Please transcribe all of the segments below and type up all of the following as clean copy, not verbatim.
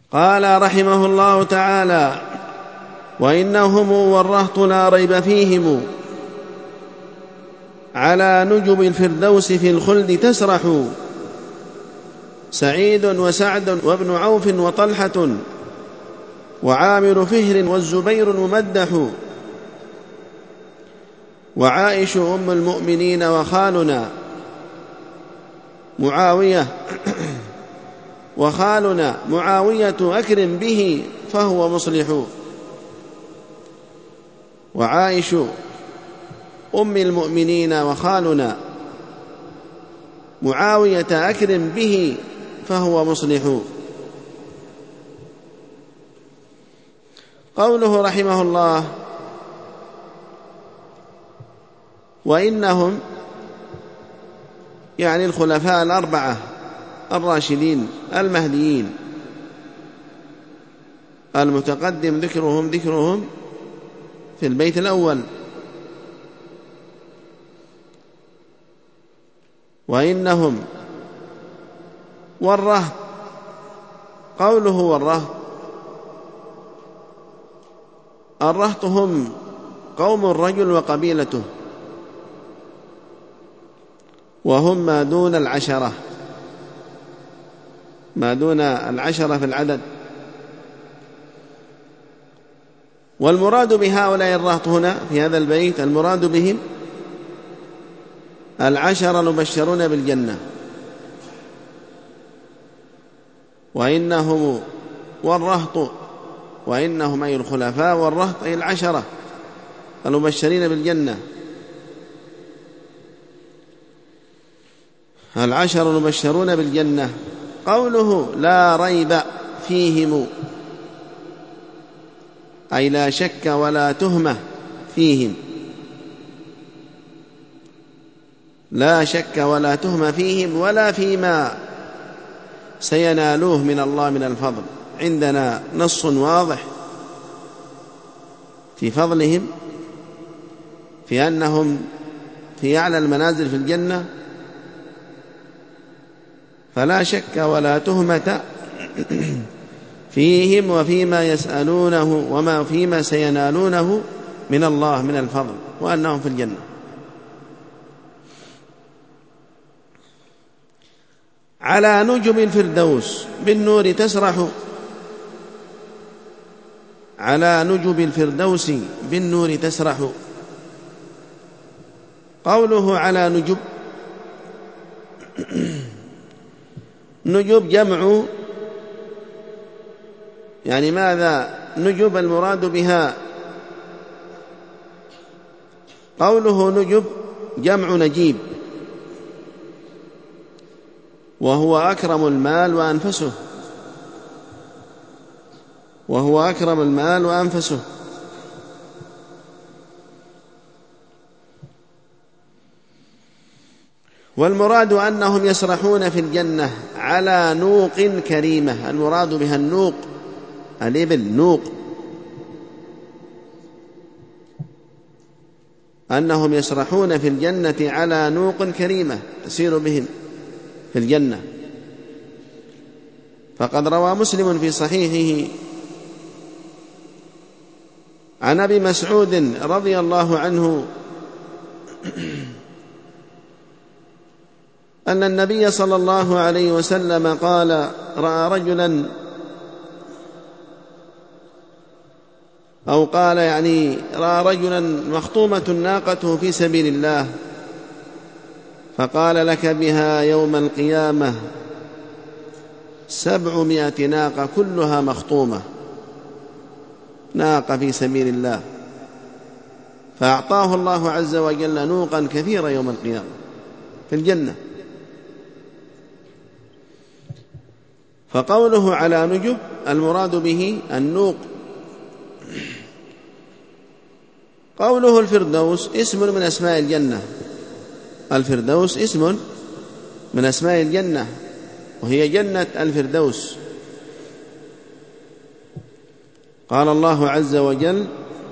قال رحمه الله تعالى: وإنهم والرهط لا ريب فيهم على نجب الفردوس في الخلد تسرح، سعيد وسعد وابن عوف وطلحة وعامر فهر والزبير الممدح، وعائش أم المؤمنين وخالنا معاوية أكرم به فهو مصلح. وعائش أم المؤمنين وخالنا معاوية أكرم به فهو مصلح. قوله رحمه الله: وإنهم، يعني الخلفاء الأربعة الراشدين المهديين المتقدم ذكرهم في البيت الأول. وإنهم والرهط، قوله والرهط، الرهط هم قوم الرجل وقبيلته، وهم ما دون العشرة في العدد. والمراد بهؤلاء الرهط هنا في هذا البيت، المراد بهم 10 المبشرون بالجنة. وإنهم والرهط، وإنهم أي الخلفاء، والرهط أي 10 المبشرين بالجنة، 10 المبشرون بالجنة. قوله لا ريب فيهم، أي لا شك ولا تهمة فيهم، لا شك ولا تهمة فيهم ولا فيما سينالوه من الله من الفضل. عندنا نص واضح في فضلهم، في أنهم في أعلى المنازل في الجنة، فلا شك ولا تهمة فيهم وفيما يسألونه وما فيما سينالونه من الله من الفضل، وأنهم في الجنة. على نجب الفردوس بالنور تسرح، على نجب الفردوس بالنور تسرح. قوله على نجب، نجب جمع، يعني ماذا نجب المراد بها؟ قوله نجب جمع نجيب، وهو أكرم المال وأنفسه، وهو أكرم المال وأنفسه. والمراد أنهم يسرحون في الجنة على نوق كريمة. المراد بها النوق، الإبل، نوق، أنهم يسرحون في الجنة على نوق كريمة تسير بهم في الجنة. فقد روى مسلم في صحيحه عن أبي مسعود رضي الله عنه أن النبي صلى الله عليه وسلم قال: رأى رجلا، أو قال يعني رأى رجلا مخطومة ناقته في سبيل الله، فقال: لك بها يوم القيامة 700 ناقة كلها مخطومة، ناقة في سبيل الله، فأعطاه الله عز وجل نوقا كثيرا يوم القيامة في الجنة. فقوله على نجب المراد به النوق. قوله الفردوس اسم من أسماء الجنة، الفردوس اسم من أسماء الجنة، وهي جنة الفردوس. قال الله عز وجل: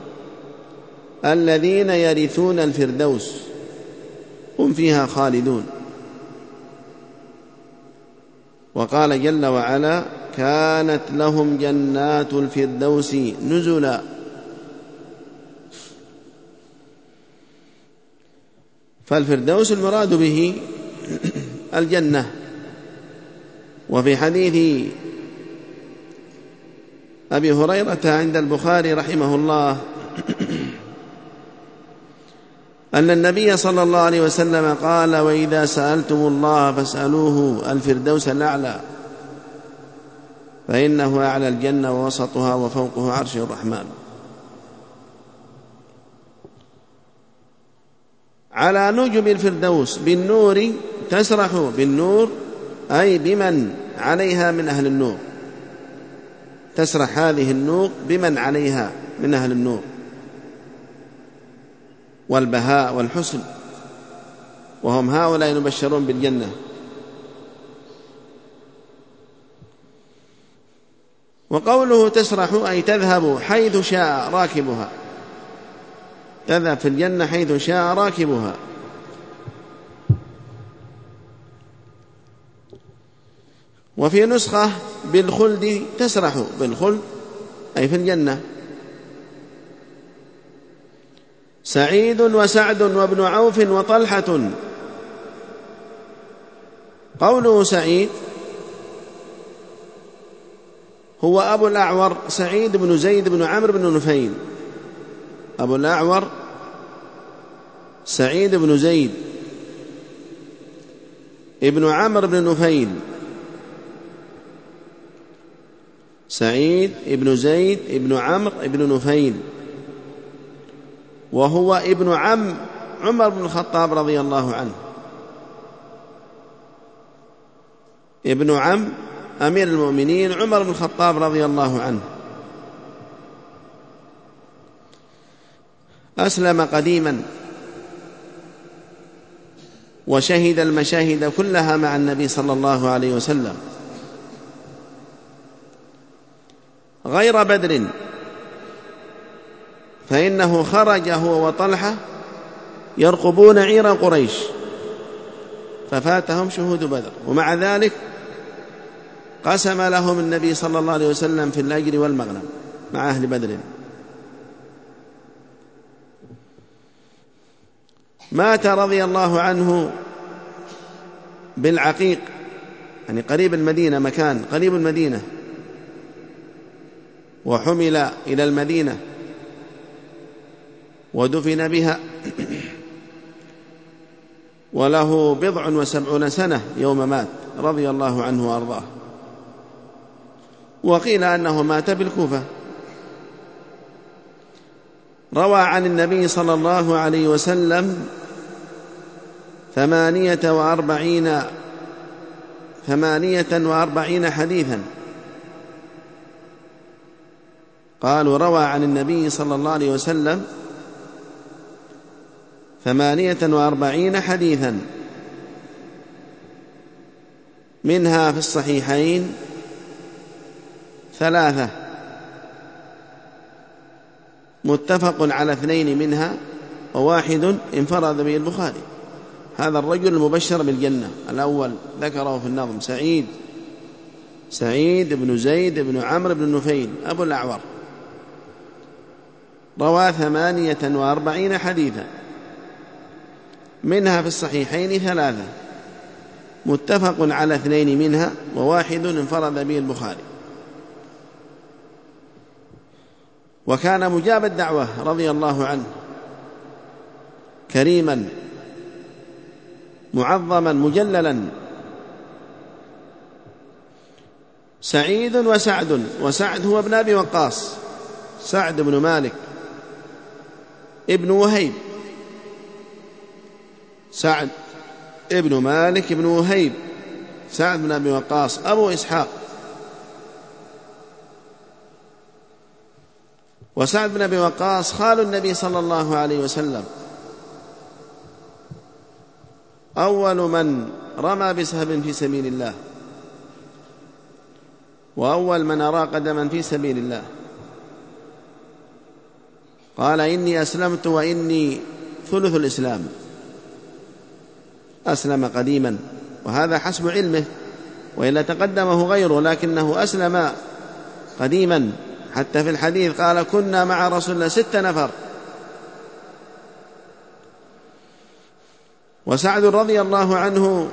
الذين يرثون الفردوس هم فيها خالدون. وقال جل وعلا: كانت لهم جنات الفردوس نزلا. فالفردوس المراد به الجنة. وفي حديث أبي هريرة عند البخاري رحمه الله أن النبي صلى الله عليه وسلم قال: وإذا سألتم الله فاسألوه الفردوس الأعلى، فإنه أعلى الجنة ووسطها وفوقه عرش الرحمن. على نجب الفردوس بالنور تسرح، بالنور أي بمن عليها من أهل النور، تسرح هذه النور بمن عليها من أهل النور والبهاء والحسن، وهم هؤلاء يبشرون بالجنة. وقوله تسرح أي تذهب حيث شاء راكبها، تذهب في الجنة حيث شاء راكبها. وفي نسخة بالخلد تسرح، بالخلد أي في الجنة. سعيد وسعد وابن عوف وطلحة. قوله سعيد هو أبو الأعور سعيد بن زيد بن عمرو بن نفيل. أبو الأعور سعيد بن زيد ابن عمرو بن نفيل، سعيد ابن زيد ابن عمرو ابن نفيل، وهو ابن عم عمر بن الخطاب رضي الله عنه، ابن عم أمير المؤمنين عمر بن الخطاب رضي الله عنه. أسلم قديما وشهد المشاهد كلها مع النبي صلى الله عليه وسلم، غير بدر، فإنه خرج هو وطلحة يرقبون عير قريش ففاتهم شهود بدر، ومع ذلك قسم لهم النبي صلى الله عليه وسلم في الأجر والمغنم مع أهل بدر. مات رضي الله عنه بالعقيق، يعني قريب المدينة، مكان قريب المدينة، وحمل إلى المدينة ودفن بها، وله 70 سنة يوم مات رضي الله عنه وأرضاه. وقيل أنه مات بالكوفة. روى عن النبي صلى الله عليه وسلم 48 حديثا. قالوا روى عن النبي صلى الله عليه وسلم 48 حديثا، منها في الصحيحين 3 متفق على 2 منها، وواحد انفرد به البخاري. هذا الرجل المبشر بالجنة الأول ذكره في النظم سعيد بن زيد بن عمرو بن نفيل أبو الأعور، روى 48 حديثا، منها في الصحيحين 3 متفق على 2 منها، وواحد انفرد به البخاري. وكان مجاب الدعوة رضي الله عنه، كريما معظما مجللا. سعيد وسعد، وسعد هو ابن أبي وقاص، سعد بن مالك ابن وهيب، سعد ابن مالك ابن وهيب، سعد بن أبي وقاص أبو إسحاق. وسعد بن أبي وقاص خال النبي صلى الله عليه وسلم، أول من رمى بسهم في سبيل الله، وأول من أرى قدما في سبيل الله. قال: إني أسلمت وإني ثلث الإسلام. أسلم قديما، وهذا حسب علمه وإلا تقدمه غيره، لكنه أسلم قديما. حتى في الحديث قال: كنا مع رسول الله 6 نفر. وسعد رضي الله عنه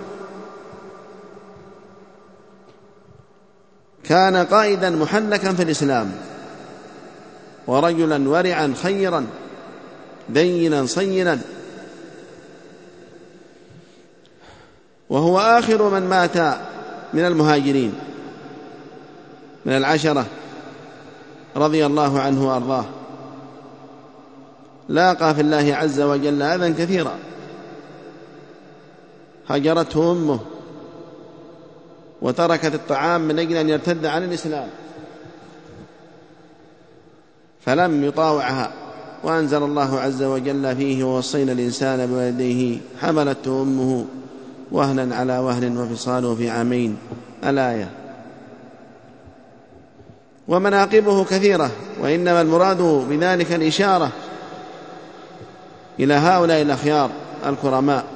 كان قائدا محنكا في الإسلام، ورجلا ورعا خيرا دينا صينا، وهو آخر من مات من المهاجرين من 10 رضي الله عنه وأرضاه. لاقى في الله عز وجل أذى كثيرا، هجرته أمه وتركت الطعام من أجل أن يرتد عن الإسلام، فلم يطاوعها، وأنزل الله عز وجل فيه: ووصينا الإنسان بوالديه حملته أمه وهنا على وهن وفصاله في 2 عام الآية. ومناقبه كثيرة، وإنما المراد بذلك الإشارة إلى هؤلاء الأخيار الكرماء.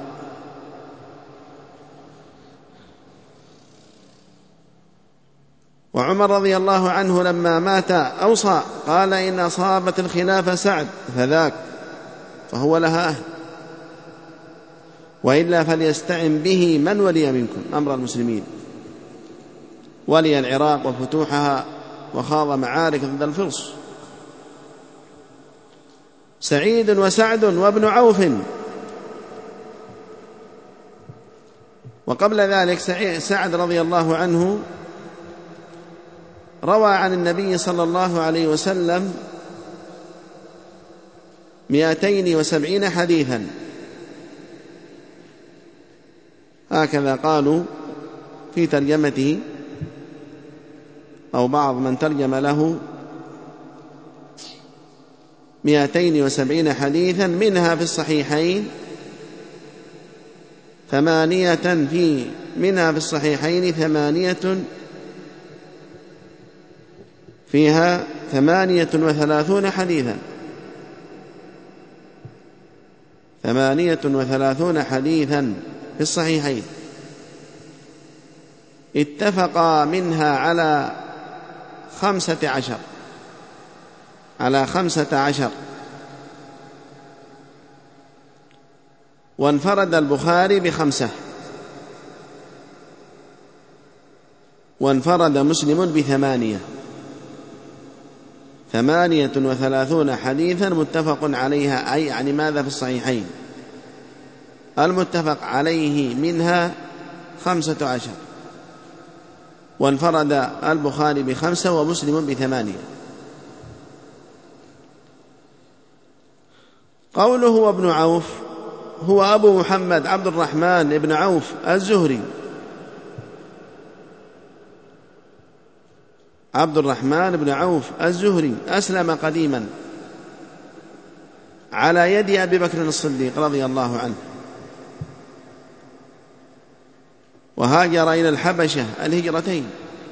وعمر رضي الله عنه لما مات أوصى، قال: إن أصابت الخلافة سعد فذاك، فهو لها أهل، وإلا فليستعن به من ولي منكم أمر المسلمين. ولي العراق وفتوحها، وخاض معارك ضد الفرس. سعيد وسعد وابن عوف. وقبل ذلك سعد رضي الله عنه روى عن النبي صلى الله عليه وسلم 270 حديثا، هكذا قالوا في ترجمته، أو بعض من ترجم له 270 حديثا، منها في الصحيحين 8 فيها 38 حديثا، 38 حديثا في الصحيحين، اتفقا منها على 15، وانفرد البخاري ب5، وانفرد مسلم ب8. 38 حديثا متفق عليها، أي يعني ماذا؟ في الصحيحين. المتفق عليه منها 15، وانفرد البخاري ب5 ومسلم ب8. قوله وابن عوف، هو أبو محمد عبد الرحمن بن عوف الزهري، عبد الرحمن بن عوف الزهري، أسلم قديما على يد أبي بكر الصديق رضي الله عنه، وهاجر إلى الحبشة الهجرتين،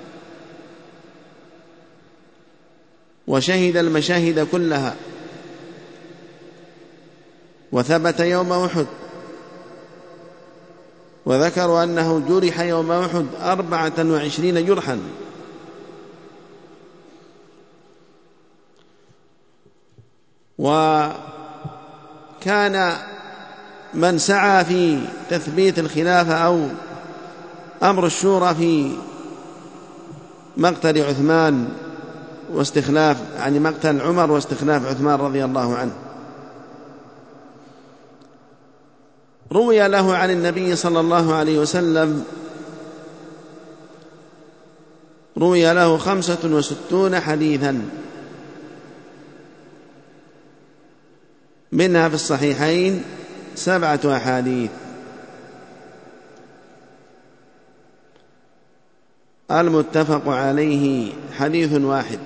وشهد المشاهد كلها، وثبت يوم أحد، وذكروا أنه جرح يوم أحد 24 جرحا. وكان من سعى في تثبيت الخلافة أو أمر الشورى في مقتل عثمان واستخلاف، يعني مقتل عمر واستخلاف عثمان رضي الله عنه. روي له عن النبي صلى الله عليه وسلم، روي له 65 حديثا، منها في الصحيحين 7 أحاديث. المتفق عليه حديث واحد،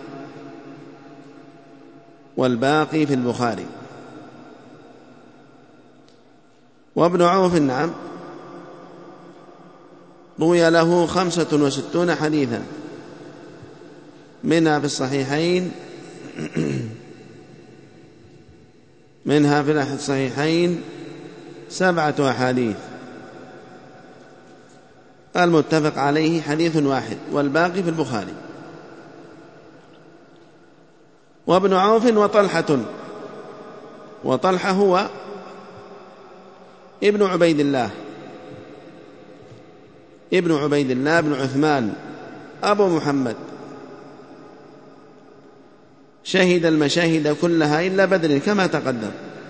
والباقي في البخاري. وابن عوف نعم روي له 65 حديثا، منها في الصحيحين منها في الصحيحين 7 أحاديث. المتفق عليه حديث واحد والباقي في البخاري. وابن عوف وطلحة، وطلحة هو ابن عبيد الله بن عثمان أبو محمد، شهد المشاهد كلها إلا بدر كما تقدم،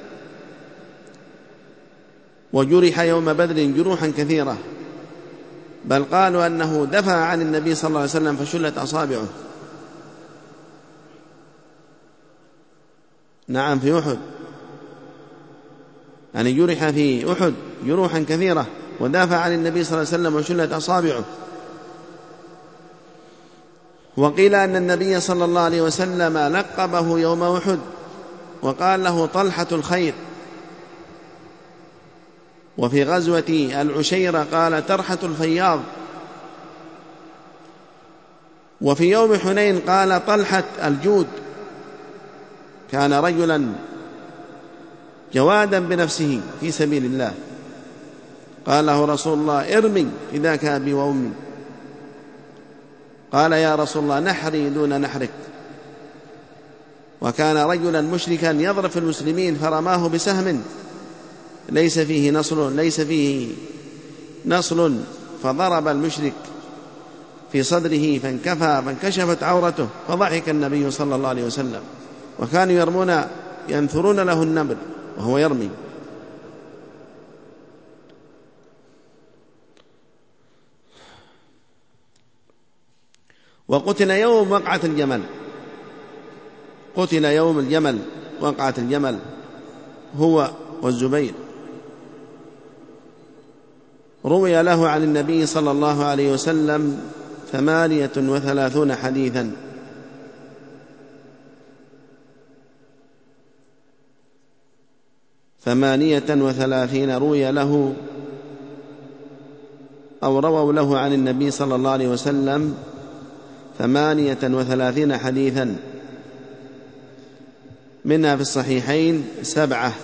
وجرح يوم بدر جروحا كثيرة، بل قالوا أنه دفع عن النبي صلى الله عليه وسلم فشلت أصابعه. نعم، في أحد، يعني جرح في أحد جروحا كثيرة ودافع عن النبي صلى الله عليه وسلم وشلت أصابعه. وقيل أن النبي صلى الله عليه وسلم لقبه يوم أحد وقال له طلحة الخير. وفي غزوة العشيرة قال ترحة الفياض. وفي يوم حنين قال طلحة الجود، كان رجلا جوادا بنفسه في سبيل الله. قال له رسول الله ارمي فداك أبي وأمي. قال يا رسول الله نحري دون نحرك. وكان رجلا مشركا يضرب في المسلمين فرماه بسهم ليس فيه نصل فضرب المشرك في صدره فانكشفت عورته، فضحك النبي صلى الله عليه وسلم. وكانوا ينثرون له النبل وهو يرمي. وقتل يوم وقعة الجمل هو والزبير. روي له عن النبي صلى الله عليه وسلم 38 حديثا، 38 روي له أو رووا له عن النبي صلى الله عليه وسلم 38 حديثا، منها في الصحيحين 7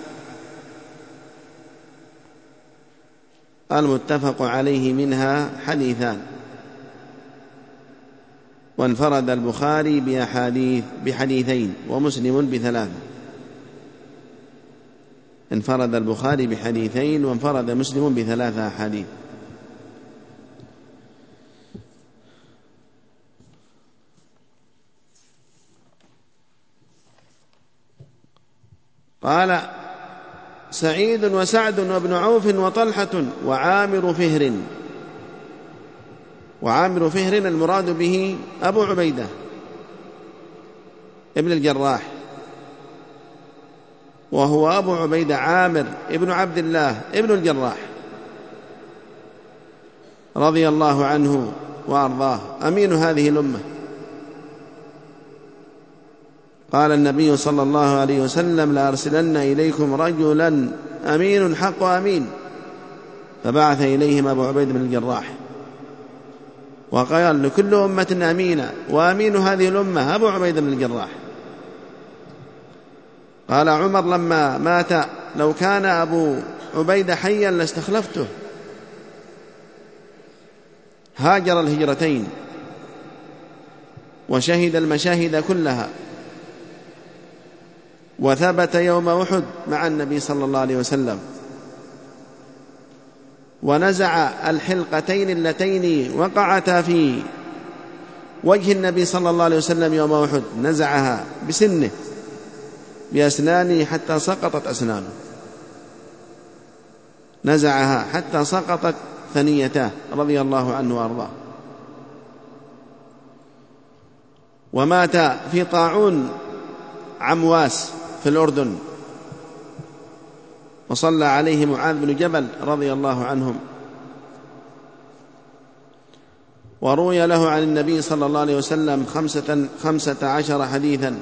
المتفق عليه منها حديثان. وانفرد البخاري بحديثين ومسلم ب3. انفرد البخاري بحديثين وانفرد مسلم ب3 أحاديث. قال سعيد وسعد وابن عوف وطلحة وعامر فهر المراد به أبو عبيدة ابن الجراح، وهو أبو عبيدة عامر ابن عبد الله ابن الجراح رضي الله عنه وأرضاه، أمين هذه الأمة. قال النبي صلى الله عليه وسلم لأرسلن إليكم رجلا أمين حق أمين، فبعث إليهم أبو عبيدة بن الجراح وقال لكل أمة أمينة، وأمين هذه الأمة أبو عبيدة بن الجراح. قال عمر لما مات لو كان أبو عبيدة حيا لاستخلفته. هاجر الهجرتين وشهد المشاهد كلها، وثبت يوم أحد مع النبي صلى الله عليه وسلم، ونزع الحلقتين اللتين وقعتا في وجه النبي صلى الله عليه وسلم يوم أحد، نزعها بسنه بأسنانه حتى سقطت أسنانه، نزعها حتى سقطت ثنيتاه رضي الله عنه وأرضاه. ومات في طاعون عمواس في الأردن، وصلى عليه معاذ بن جبل رضي الله عنهم. وروي له عن النبي صلى الله عليه وسلم 15 حديثا،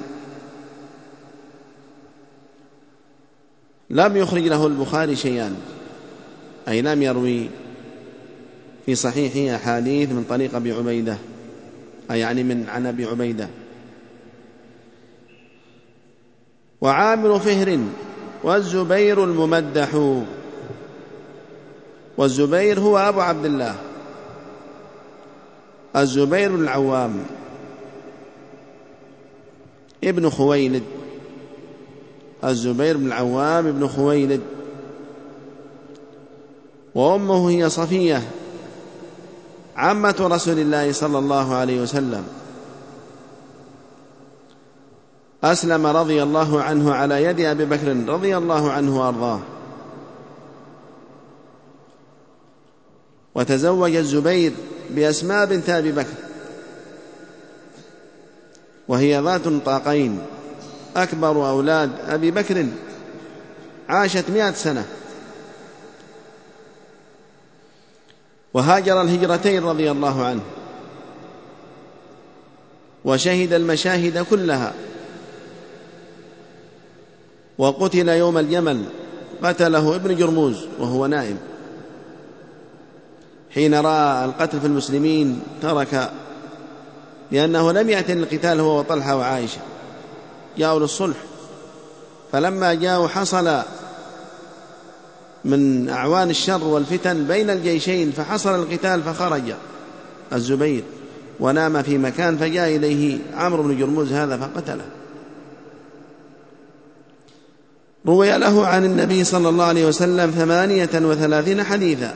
لم يخرج له البخاري شيئا، أي لم يروي في صحيحه أحاديث من طريق أبي عبيدة، أي يعني عن أبي عبيدة. وعامر فهر والزبير الممدح، والزبير هو أبو عبد الله الزبير بن العوام ابن خويلد، الزبير بن العوام ابن خويلد، وأمه هي صفية عمة رسول الله صلى الله عليه وسلم. أسلم رضي الله عنه على يد أبي بكر رضي الله عنه وأرضاه، وتزوج الزبير بأسماء بنت أبي بكر، وهي ذات طاقين، أكبر أولاد أبي بكر، عاشت 100 سنة، وهاجر الهجرتين رضي الله عنه، وشهد المشاهد كلها، وقتل يوم الجمل، قتله ابن جرموز وهو نائم، حين رأى القتل في المسلمين ترك، لأنه لم يأتي للقتال هو وطلحة وعائشة، جاءوا للصلح، فلما جاءوا حصل من أعوان الشر والفتن بين الجيشين، فحصل القتال، فخرج الزبير ونام في مكان، فجاء إليه عمرو بن جرموز هذا فقتله. روي له عن النبي صلى الله عليه وسلم 38 حديثا،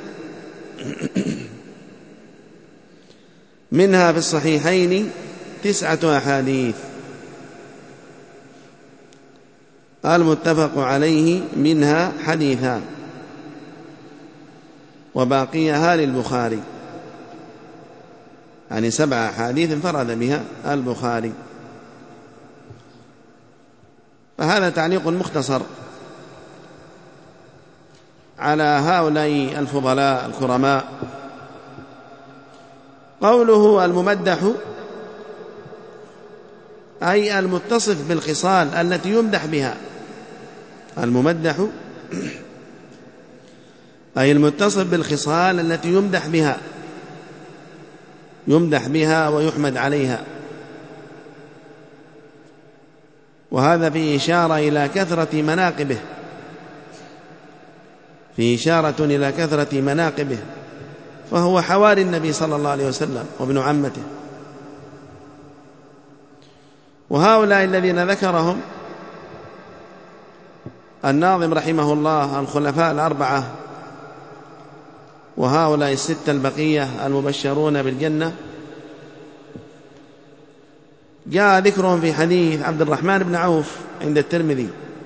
منها في الصحيحين 9 أحاديث، المتفق عليه منها حديثان، وباقيها للبخاري، يعني 7 أحاديث انفرد بها البخاري. فهذا تعليق مختصر على هؤلاء الفضلاء الكرماء. قوله الممدح أي المتصف بالخصال التي يمدح بها، الممدح أي المتصف بالخصال التي يمدح بها ويحمد عليها، وهذا فيه إشارة إلى كثرة مناقبه، فيه إشارة إلى كثرة مناقبه، فهو حواري النبي صلى الله عليه وسلم وابن عمته. وهؤلاء الذين ذكرهم الناظم رحمه الله الخلفاء 4، وهؤلاء 6 البقية المبشرون بالجنة، جاء ذكرهم في حديث عبد الرحمن بن عوف عند الترمذي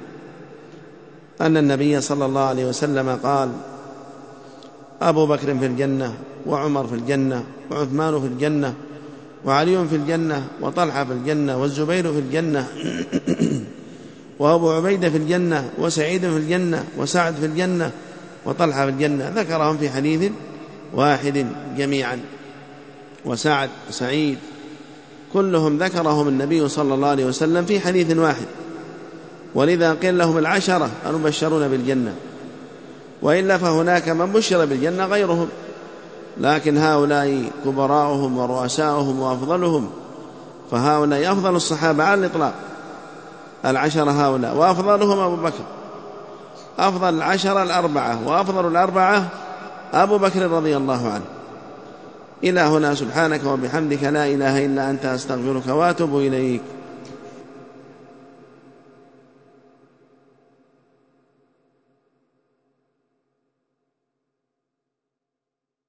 أن النبي صلى الله عليه وسلم قال: أبو بكر في الجنة، وعمر في الجنة، وعثمان في الجنة، وعلي في الجنة، وطلحة في الجنة، والزبير في الجنة، وأبو عبيدة في الجنة، وسعيد في الجنة، وسعد في الجنة، وطلحة في الجنة. ذكرهم في حديث واحد جميعا، وسعد وسعيد كلهم ذكرهم النبي صلى الله عليه وسلم في حديث واحد، ولذا قيل لهم 10 المبشرون بالجنة، وإلا فهناك من بشر بالجنة غيرهم، لكن هؤلاء كبراؤهم ورؤساؤهم وأفضلهم، فهؤلاء أفضل الصحابة على الإطلاق 10 هؤلاء، وأفضلهم أبو بكر، أفضل 10 4، وأفضل 4 أبو بكر رضي الله عنه. إلى هنا، سبحانك وبحمدك، لا إله إلا أنت، أستغفرك وأتوب إليك.